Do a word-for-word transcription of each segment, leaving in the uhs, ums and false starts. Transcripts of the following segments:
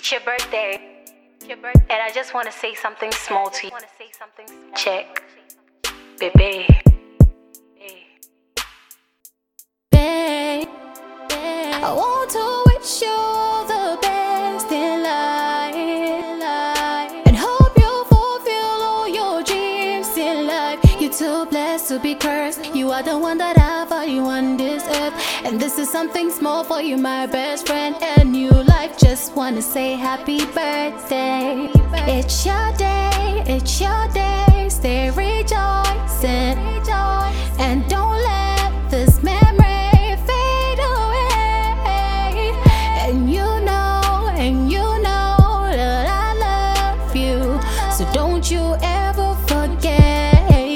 It's your birthday. Your birthday. And I just want to say something small to you. Check. Baby. Babe, I want to wish you all the best in life, and hope you fulfill all your dreams in life. You're too blessed to be cursed. You are the one that I value on this earth, and this is something small for you, my best friend. A new life, just wanna say happy birthday. It's your day, it's your day. Stay rejoicing, and don't let this memory fade away. And you know, and you know that I love you, so don't you ever forget.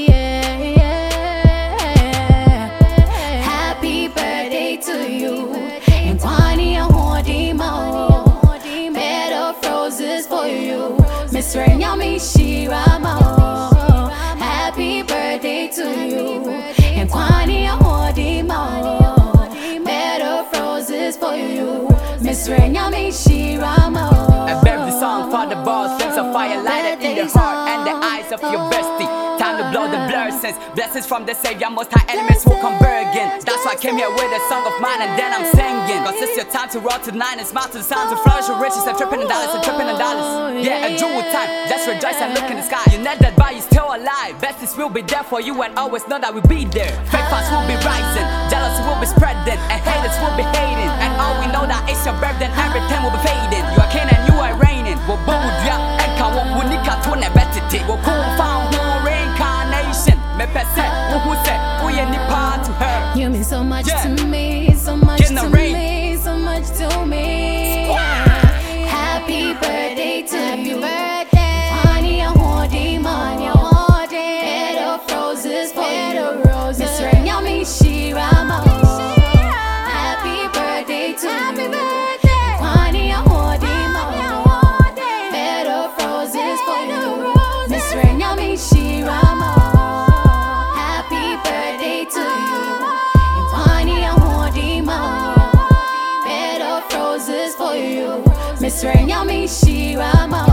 Happy birthday to you, and Kwani Ahodimo. Bed of roses for you, Miss Renyami Shiramo. Happy birthday to you, and Kwani Ahodimo. Bed of roses for you, Miss Renyami Shiramo. A birthday song for the boss, flames of fire lighted in the heart and the eyes of your bestie. Time to blow the blessings, blessings from the Savior, most high enemies will converge again. That's why I came here with a song of mine and then I'm singing. Cause it's your time to roll tonight and smile to the sounds of flourish your riches and tripping in dollars and tripping in dollars. Yeah, a jewel time, let's rejoice and look in the sky. You're not dead but you're still alive. Besties will be there for you and always know that we'll be there. Fake fans will be rising, jealousy will be spreading, and haters will be hating. And all we know that it's your birthday and everything will be fading. You are king and you are reigning. We'll bold ya and can walk with Nika to a better day. We'll cool found reincarnation. Me pese, who say, we any part to her. You mean so much Yeah. to me, so much Get in the to ring. me, so much to me. Happy birthday to Happy you. Birthday. Kwani Ahodimo. Bed of roses for you, Miss Renyami Shiramo. Happy birthday to you, Kwani Ahodimo. Bed of roses for you, Miss Renyami Shiramo. Happy birthday to you, Kwani Ahodimo. Bed of roses for you, Miss Renyami Shiramo.